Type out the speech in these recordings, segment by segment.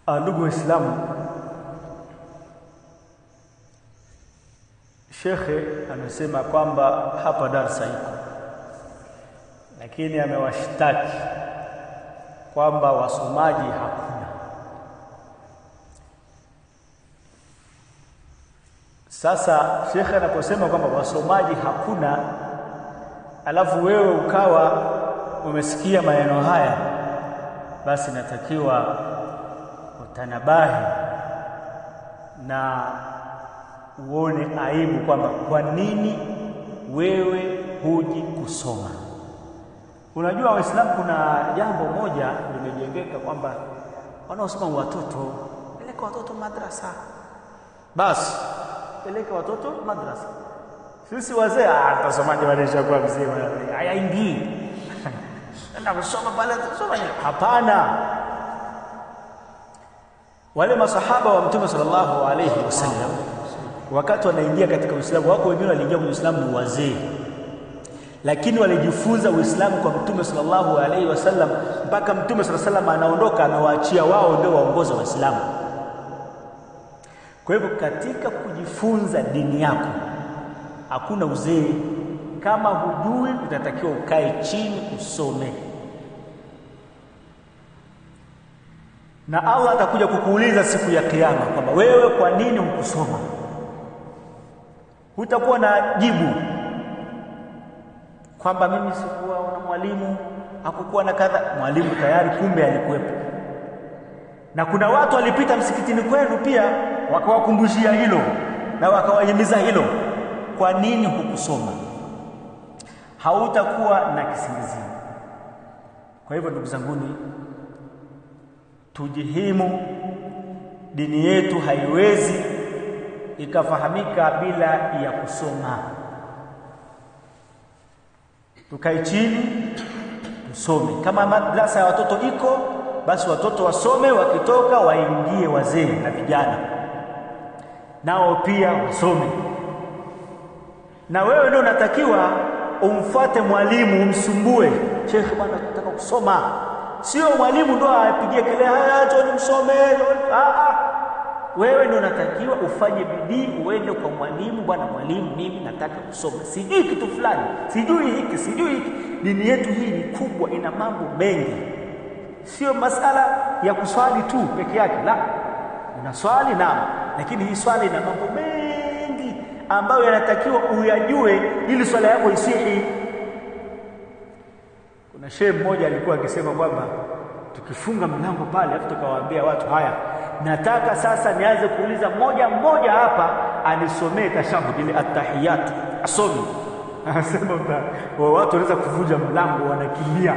Ndugu Waislamu, Shekhe amesema kwamba hapa darasa iko, lakini amewashtaki kwamba wasomaji hakuna. Sasa Shekhe anaposema kwamba wasomaji hakuna, alafu wewe ukawa umesikia maneno haya, basi natakiwa utanabahi na uone aibu kwamba kwa nini wewe huji kusoma. Unajua Waislamu, kuna jambo moja limejengeka kwamba wanaosoma watoto, peleka watoto madrasa. Basi peleka watoto madrasa. Sisi wazee atasomaje walisha kwa mzee hayaingii. Na kusoma pale tusoma. Hapana. Wale masahaba wa Mtume sallallahu alayhi wasallam wakati wanaingia katika Uislamu, wako wengine waliingia kwenye Uislamu ni wazee, lakini walijifunza Uislamu kwa Mtume sallallahu alayhi wasallam mpaka Mtume sallallahu alayhi wasallam anaondoka, anawaachia wao ndio waongoza Waislamu. Kwa hivyo katika kujifunza dini yako hakuna uzee. Kama hujui utatakiwa ukae chini usome, na Allah atakuja kukuuliza siku ya kiyama kwamba wewe kwa nini hukusoma. Hutakuwa na jibu kwamba mimi sikuwa na mwalimu, hakukuwa na kadha. Mwalimu tayari kumbe alikuwepo, na kuna watu walipita msikitini kwenu pia wakawakumbushia hilo na wakawahimiza hilo. Kwa nini hukusoma? Hautakuwa na kisingizio. Kwa hivyo ndugu zanguni, tujihimu. Dini yetu haiwezi ikafahamika bila ya kusoma. Tukae chini tusome. Kama madrasa ya watoto iko, basi watoto wasome, wakitoka waingie wazee na vijana nao pia wasome. Na wewe ndio unatakiwa umfuate mwalimu, umsumbue, Sheikh bwana nataka kusoma. Sio mwalimu ndo apigie kelele haya tu nimsome. Wewe ndio unatakiwa ufanye bidii, uende kwa mwalimu, bwana mwalimu mimi nataka kusoma, sijui kitu fulani, sijui hiki, sijui hiki. Dini yetu hii ni kubwa, ina mambo mengi. Sio masala ya kuswali tu peke yake, la. Unaswali naam, lakini hii swali ina mambo mengi ambayo yanatakiwa uyajue ili swala yako isihi. Kuna shehe mmoja alikuwa akisema kwamba tukifunga mlango pale afu tukawaambia watu haya, nataka sasa nianze kuuliza mmoja mmoja hapa anisomee tashahud ile at-tahiyat asome. Anasema watu wanaweza kuvunja mlango wanakimbia.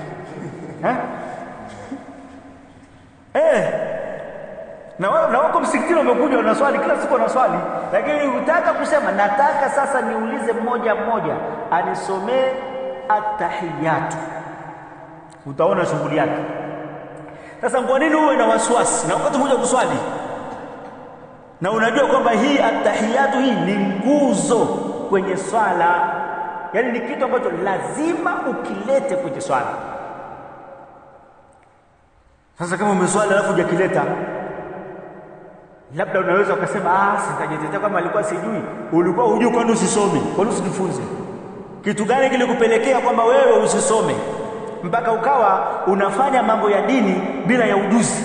Na wako msikitini wamekuja wanaswali kila siku wanaswali, lakini unataka kusema nataka sasa niulize mmoja mmoja anisomee at-tahiyat. Utaona shughuli yake. Sasa kwa nini uwe na wasiwasi na wakati mmoja kuswali? Na unajua kwamba hii at-tahiyat hii ni nguzo kwenye swala. Yaani ni kitu ambacho lazima ukilete kwenye swala. Sasa kama umeswali alafu hujakileta, labda unaweza ukasema sitajitetea kama alikuwa sijui. Ulikuwa hujui, kwa nini usisome? Kwa nini usijifunze? Kitu gani kilikupelekea kwamba wewe usisome mpaka ukawa unafanya mambo ya dini bila ya ujuzi?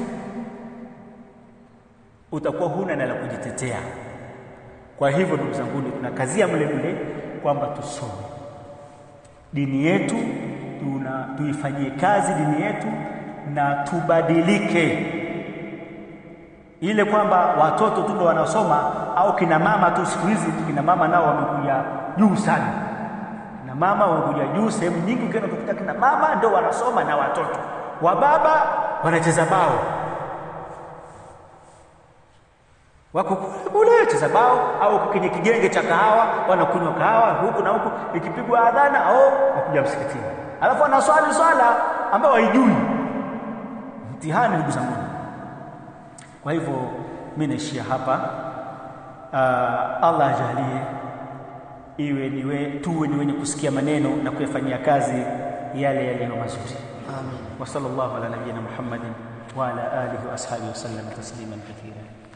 Utakuwa huna na la kujitetea. Kwa hivyo ndugu zangu, tunakazia mle kwamba tusome dini yetu, tuifanyie kazi dini yetu na tubadilike. Ile kwamba watoto tu ndio wanasoma au kina mama tu, siku hizi kina mama nao wamekuja juu sana. Kina mama wamekuja juu sehemu nyingi, ukienda kukuta kina mama ndio wanasoma na watoto. Wa baba wanacheza bao. Wako kule cheza bao au kwenye kigenge cha kahawa wanakunywa kahawa huku na huku, ikipigwa adhana wakuja msikitini. Alafu anaswali swala ambao haijui. Mtihani ndugu zangu. Kwa hivyo mimi naishia hapa. Allah ajalie tuwe ni wenye kusikia maneno na kuyafanyia kazi yale yaliyo mazuri. Amin. Wa sallallahu ala nabiyyina Muhammadin wa ala alihi wa ashabihi wasallam tasliman kathira.